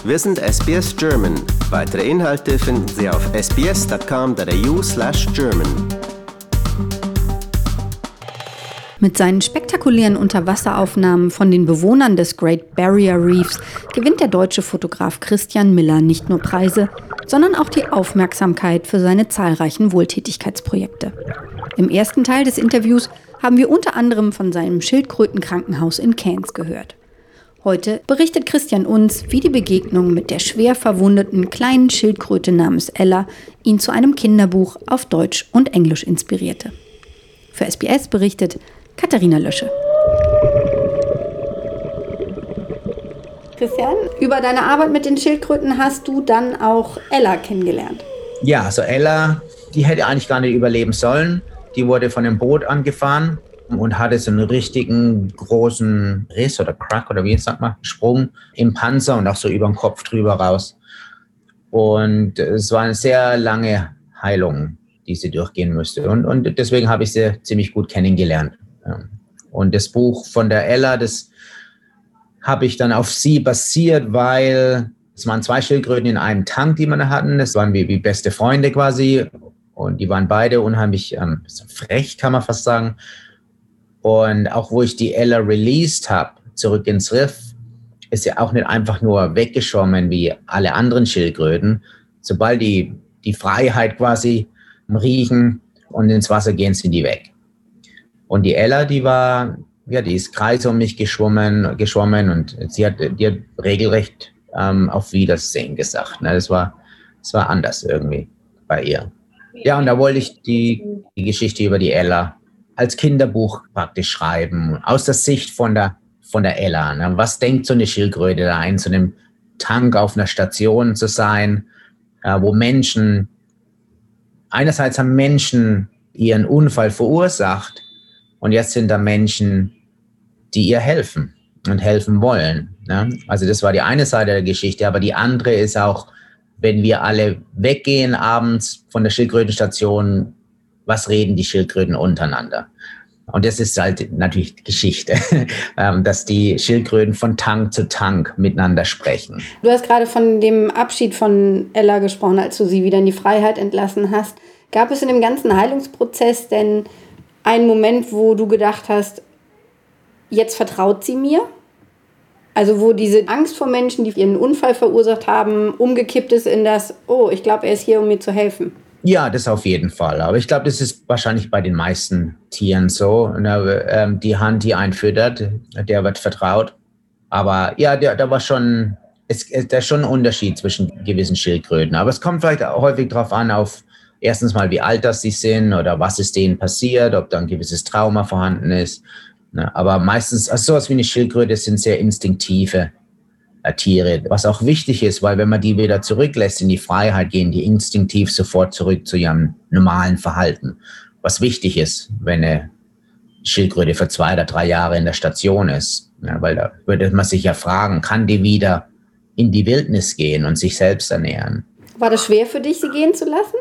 Wir sind SBS German. Weitere Inhalte finden Sie auf sbs.com.au/German. Mit seinen spektakulären Unterwasseraufnahmen von den Bewohnern des Great Barrier Reefs gewinnt der deutsche Fotograf Christian Miller nicht nur Preise, sondern auch die Aufmerksamkeit für seine zahlreichen Wohltätigkeitsprojekte. Im ersten Teil des Interviews haben wir unter anderem von seinem Schildkrötenkrankenhaus in Cairns gehört. Heute berichtet Christian uns, wie die Begegnung mit der schwer verwundeten kleinen Schildkröte namens Ella ihn zu einem Kinderbuch auf Deutsch und Englisch inspirierte. Für SBS berichtet Katharina Lösche. Christian, über deine Arbeit mit den Schildkröten hast du dann auch Ella kennengelernt. Ja, also Ella, die hätte eigentlich gar nicht überleben sollen. Die wurde von einem Boot angefahren und hatte so einen richtigen großen Riss oder Crack oder wie sagt man, Sprung im Panzer und auch so über den Kopf drüber raus. Und es war eine sehr lange Heilung, die sie durchgehen musste. Und deswegen habe ich sie ziemlich gut kennengelernt. Und das Buch von der Ella, das habe ich dann auf sie basiert, weil es waren 2 Schildkröten in einem Tank, die wir hatten. Das waren wie beste Freunde quasi. Und die waren beide unheimlich frech, kann man fast sagen. Und auch wo ich die Ella released habe, zurück ins Riff, ist sie auch nicht einfach nur weggeschwommen wie alle anderen Schildkröten. Sobald die Freiheit quasi riechen und ins Wasser gehen, sind die weg. Und die Ella, die ist Kreise um mich geschwommen und die hat regelrecht auf Wiedersehen gesagt. Ne? Das war anders irgendwie bei ihr. Ja, und da wollte ich die Geschichte über die Ella als Kinderbuch praktisch schreiben, aus der Sicht von der Ella. Ne? Was denkt so eine Schildkröte da, in so einem Tank auf einer Station zu sein, wo einerseits haben Menschen ihren Unfall verursacht und jetzt sind da Menschen, die ihr helfen und helfen wollen. Ne? Also das war die eine Seite der Geschichte, aber die andere ist auch, wenn wir alle weggehen abends von der Schildkrötenstation, was reden die Schildkröten untereinander? Und das ist halt natürlich Geschichte, dass die Schildkröten von Tank zu Tank miteinander sprechen. Du hast gerade von dem Abschied von Ella gesprochen, als du sie wieder in die Freiheit entlassen hast. Gab es in dem ganzen Heilungsprozess denn einen Moment, wo du gedacht hast, jetzt vertraut sie mir? Also wo diese Angst vor Menschen, die ihren Unfall verursacht haben, umgekippt ist in das, oh, ich glaube, er ist hier, um mir zu helfen. Ja, das auf jeden Fall. Aber ich glaube, das ist wahrscheinlich bei den meisten Tieren so. Die Hand, die einen füttert, der wird vertraut. Aber ja, da war schon, da ist schon ein Unterschied zwischen gewissen Schildkröten. Aber es kommt vielleicht häufig darauf an, auf erstens mal, wie alt das sie sind oder was ist denen passiert, ob da ein gewisses Trauma vorhanden ist. Aber meistens, also sowas wie eine Schildkröte sind sehr instinktive Tiere, was auch wichtig ist, weil wenn man die wieder zurücklässt in die Freiheit, gehen die instinktiv sofort zurück zu ihrem normalen Verhalten. Was wichtig ist, wenn eine Schildkröte für 2 oder 3 Jahre in der Station ist. Ja, weil da würde man sich ja fragen, kann die wieder in die Wildnis gehen und sich selbst ernähren? War das schwer für dich, sie gehen zu lassen?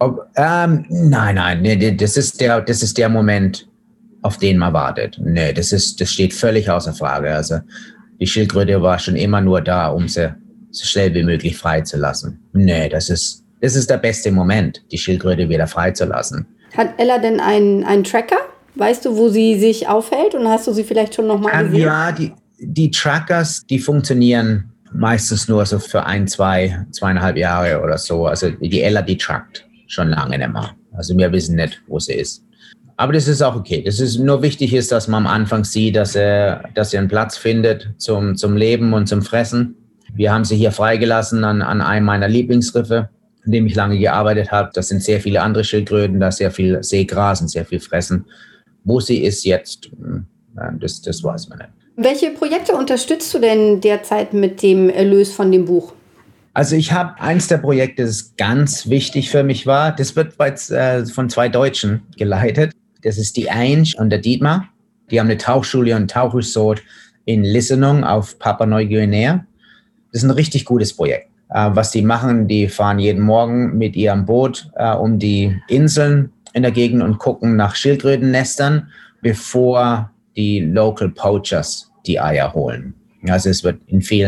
Nein, das ist der Moment, auf den man wartet. Nee, das steht völlig außer Frage. Also die Schildkröte war schon immer nur da, um sie so schnell wie möglich freizulassen. Nee, das ist der beste Moment, die Schildkröte wieder freizulassen. Hat Ella denn einen Tracker? Weißt du, wo sie sich aufhält und hast du sie vielleicht schon nochmal gesehen? Ja, die Trackers, die funktionieren meistens nur so für 2,5 Jahre oder so. Also die Ella, die trackt schon lange nicht mehr. Also wir wissen nicht, wo sie ist. Aber das ist auch okay. Das ist nur wichtig ist, dass man am Anfang sieht, dass er einen Platz findet zum Leben und zum Fressen. Wir haben sie hier freigelassen an einem meiner Lieblingsriffe, in dem ich lange gearbeitet habe. Das sind sehr viele andere Schildkröten, da sehr viel Seegras und sehr viel Fressen. Wo sie ist jetzt, das weiß man nicht. Welche Projekte unterstützt du denn derzeit mit dem Erlös von dem Buch? Also ich habe eins der Projekte, das ganz wichtig für mich war. Das wird von 2 Deutschen geleitet. Das ist die Ange und der Dietmar. Die haben eine Tauchschule und ein Tauchresort in Lisenong auf Papua-Neuguinea. Das ist ein richtig gutes Projekt. Was die machen, die fahren jeden Morgen mit ihrem Boot um die Inseln in der Gegend und gucken nach Schildkrötennestern, bevor die Local Poachers die Eier holen. Also es wird in vielen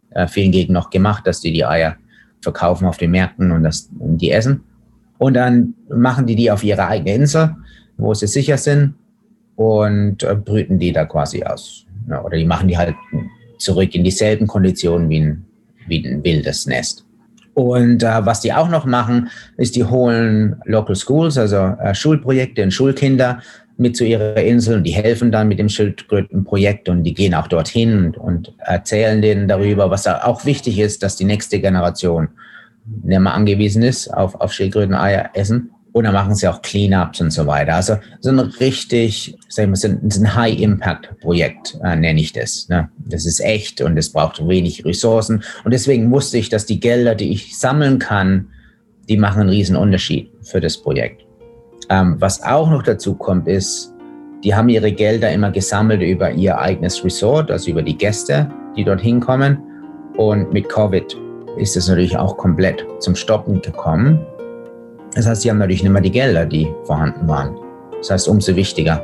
vielen Gegenden noch gemacht, dass die Eier verkaufen auf den Märkten und die essen. Und dann machen die auf ihre eigene Insel, wo sie sicher sind und brüten die da quasi aus. Ja, oder die machen die halt zurück in dieselben Konditionen wie ein wildes Nest. Und was die auch noch machen, ist, die holen Local Schools, also Schulprojekte und Schulkinder mit zu ihrer Insel und die helfen dann mit dem Schildkrötenprojekt und die gehen auch dorthin und erzählen denen darüber, was da auch wichtig ist, dass die nächste Generation nicht mehr angewiesen ist auf Schildkröteneier essen. Und dann machen sie auch Cleanups und so weiter. Also so ein richtig, sagen wir, ein High-Impact-Projekt, nenne ich das. Ne? Das ist echt und es braucht wenig Ressourcen. Und deswegen wusste ich, dass die Gelder, die ich sammeln kann, die machen einen riesen Unterschied für das Projekt. Was auch noch dazu kommt, ist, die haben ihre Gelder immer gesammelt über ihr eigenes Resort, also über die Gäste, die dorthin kommen. Und mit Covid ist es natürlich auch komplett zum Stoppen gekommen. Das heißt, sie haben natürlich nicht mehr die Gelder, die vorhanden waren. Das heißt, umso wichtiger.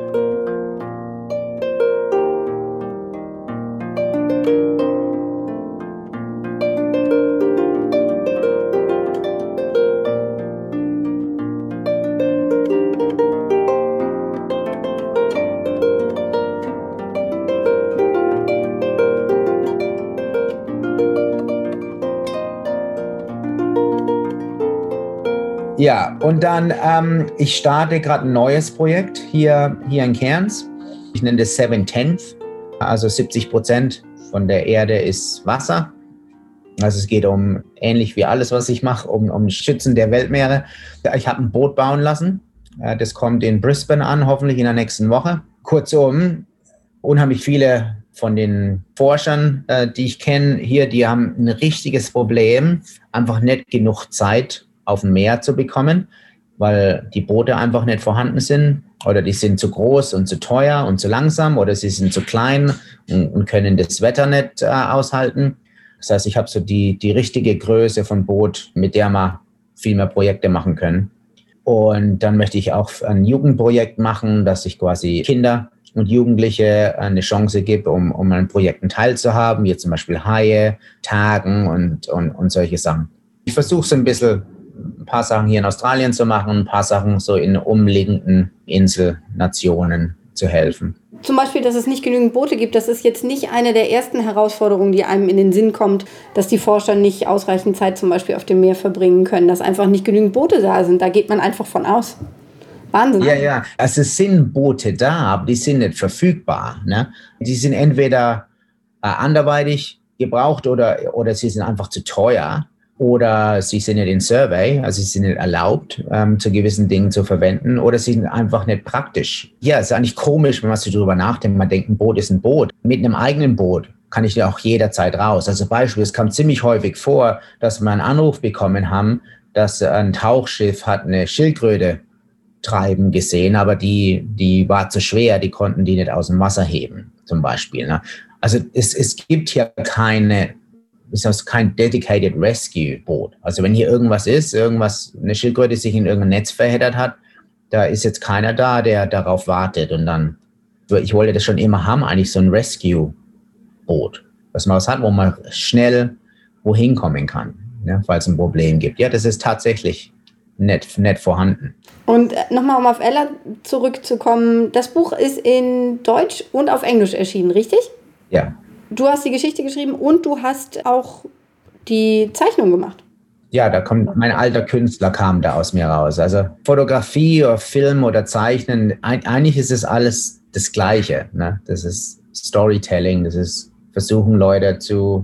Ja, und dann, ich starte gerade ein neues Projekt hier in Cairns. Ich nenne das 7/10. Also 70% von der Erde ist Wasser. Also es geht ähnlich wie alles, was ich mache, um Schützen der Weltmeere. Ich habe ein Boot bauen lassen. Das kommt in Brisbane an, hoffentlich in der nächsten Woche. Kurzum, unheimlich viele von den Forschern, die ich kenne hier, die haben ein richtiges Problem, einfach nicht genug Zeit auf dem Meer zu bekommen, weil die Boote einfach nicht vorhanden sind oder die sind zu groß und zu teuer und zu langsam oder sie sind zu klein und können das Wetter nicht aushalten. Das heißt, ich habe so die richtige Größe von Boot, mit der wir viel mehr Projekte machen können. Und dann möchte ich auch ein Jugendprojekt machen, dass ich quasi Kinder und Jugendliche eine Chance gebe, um an Projekten teilzuhaben, wie zum Beispiel Haie, Tagen und solche Sachen. Ich versuche so ein paar Sachen hier in Australien zu machen, ein paar Sachen so in umliegenden Inselnationen zu helfen. Zum Beispiel, dass es nicht genügend Boote gibt, das ist jetzt nicht eine der ersten Herausforderungen, die einem in den Sinn kommt, dass die Forscher nicht ausreichend Zeit zum Beispiel auf dem Meer verbringen können, dass einfach nicht genügend Boote da sind. Da geht man einfach von aus. Wahnsinn. Ja. Also es sind Boote da, aber die sind nicht verfügbar. Ne? Die sind entweder anderweitig gebraucht oder sie sind einfach zu teuer. Oder sie sind nicht in Survey, also sie sind nicht erlaubt, zu gewissen Dingen zu verwenden, oder sie sind einfach nicht praktisch. Ja, es ist eigentlich komisch, wenn man so drüber nachdenkt. Man denkt, ein Boot ist ein Boot. Mit einem eigenen Boot kann ich ja auch jederzeit raus. Also Beispiel, es kam ziemlich häufig vor, dass wir einen Anruf bekommen haben, dass ein Tauchschiff hat eine Schildkröte treiben gesehen, aber die war zu schwer, die konnten die nicht aus dem Wasser heben, zum Beispiel. Ne? Also es gibt hier kein dedicated Rescue-Boot. Also wenn hier irgendwas ist, eine Schildkröte sich in irgendein Netz verheddert hat, da ist jetzt keiner da, der darauf wartet. Und dann, ich wollte das schon immer haben, eigentlich so ein Rescue-Boot, dass man was hat, wo man schnell wohin kommen kann, ne, falls es ein Problem gibt. Ja, das ist tatsächlich nicht vorhanden. Und nochmal, um auf Ella zurückzukommen, das Buch ist in Deutsch und auf Englisch erschienen, richtig? Ja. Du hast die Geschichte geschrieben und du hast auch die Zeichnung gemacht. Ja, mein alter Künstler kam da aus mir raus. Also Fotografie oder Film oder Zeichnen, eigentlich ist es alles das Gleiche. Ne? Das ist Storytelling, das ist versuchen, Leute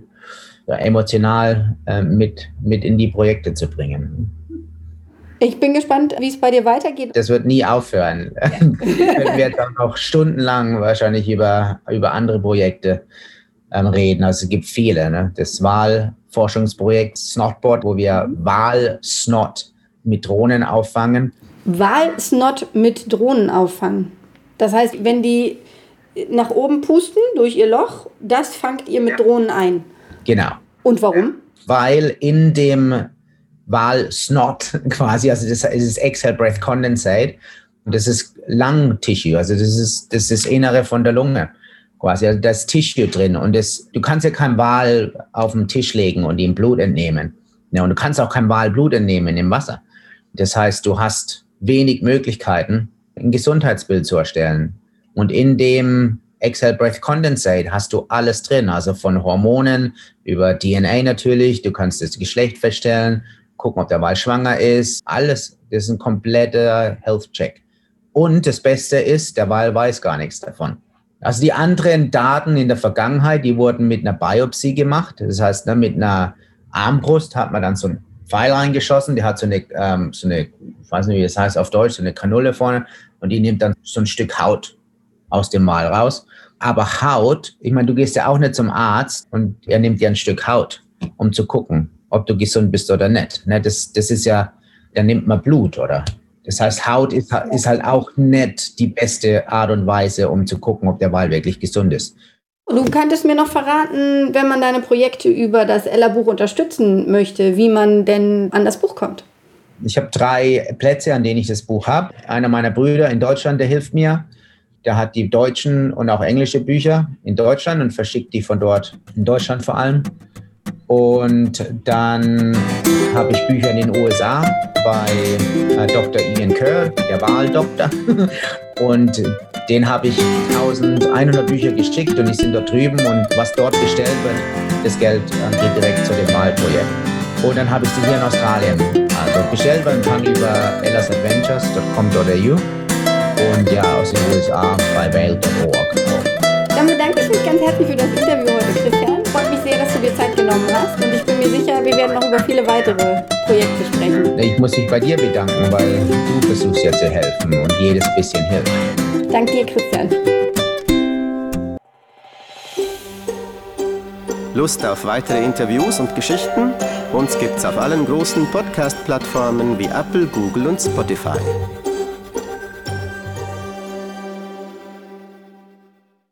emotional mit in die Projekte zu bringen. Ich bin gespannt, wie es bei dir weitergeht. Das wird nie aufhören. Wir werden auch noch stundenlang wahrscheinlich über andere Projekte reden. Also es gibt viele. Ne? Das Walforschungsprojekt Snotbot, wo wir Walsnot mit Drohnen auffangen. Walsnot mit Drohnen auffangen. Das heißt, wenn die nach oben pusten durch ihr Loch, das fangt ihr mit Drohnen ein. Genau. Und warum? Weil in dem Walsnot quasi, also das ist Exhale Breath Condensate, und das ist Lung Tissue, also das ist das Innere von der Lunge. quasi. Also da ist Tissue drin und du kannst ja kein Wal auf den Tisch legen und ihm Blut entnehmen. Ja, und du kannst auch kein Wal Blut entnehmen im Wasser. Das heißt, du hast wenig Möglichkeiten, ein Gesundheitsbild zu erstellen. Und in dem Exhale Breath Condensate hast du alles drin, also von Hormonen über DNA natürlich. Du kannst das Geschlecht feststellen, gucken, ob der Wal schwanger ist. Alles, das ist ein kompletter Health-Check. Und das Beste ist, der Wal weiß gar nichts davon. Also die anderen Daten in der Vergangenheit, die wurden mit einer Biopsie gemacht. Das heißt, mit einer Armbrust hat man dann so einen Pfeil reingeschossen, die hat so eine, ich weiß nicht, wie das heißt auf Deutsch, so eine Kanüle vorne und die nimmt dann so ein Stück Haut aus dem Wal raus. Aber Haut, ich meine, du gehst ja auch nicht zum Arzt und er nimmt dir ein Stück Haut, um zu gucken, ob du gesund bist oder nicht. Das ist ja, da nimmt man Blut, oder? Das heißt, Haut ist halt auch nicht die beste Art und Weise, um zu gucken, ob der Wal wirklich gesund ist. Du könntest mir noch verraten, wenn man deine Projekte über das Ella-Buch unterstützen möchte, wie man denn an das Buch kommt. Ich habe 3 Plätze, an denen ich das Buch habe. Einer meiner Brüder in Deutschland, der hilft mir. Der hat die deutschen und auch englische Bücher in Deutschland und verschickt die von dort, in Deutschland vor allem. Und dann habe ich Bücher in den USA bei Dr. Ian Kerr, der Waldoktor. Und den habe ich 1100 Bücher geschickt und die sind dort drüben. Und was dort bestellt wird, das Geld geht direkt zu dem Wahlprojekt. Und dann habe ich sie hier in Australien. Also bestellt beim Empfang über ellasadventures.com.au und ja, aus den USA bei whale.org. Dann bedanke ich mich ganz herzlich für das Interview heute, Christian. Freut mich sehr, dass du dir Zeit genommen hast und ich bin mir sicher, wir werden noch über viele weitere Projekte sprechen. Ich muss mich bei dir bedanken, weil du versuchst ja zu helfen und jedes bisschen hilft. Danke dir, Christian. Lust auf weitere Interviews und Geschichten? Uns gibt's auf allen großen Podcast-Plattformen wie Apple, Google und Spotify.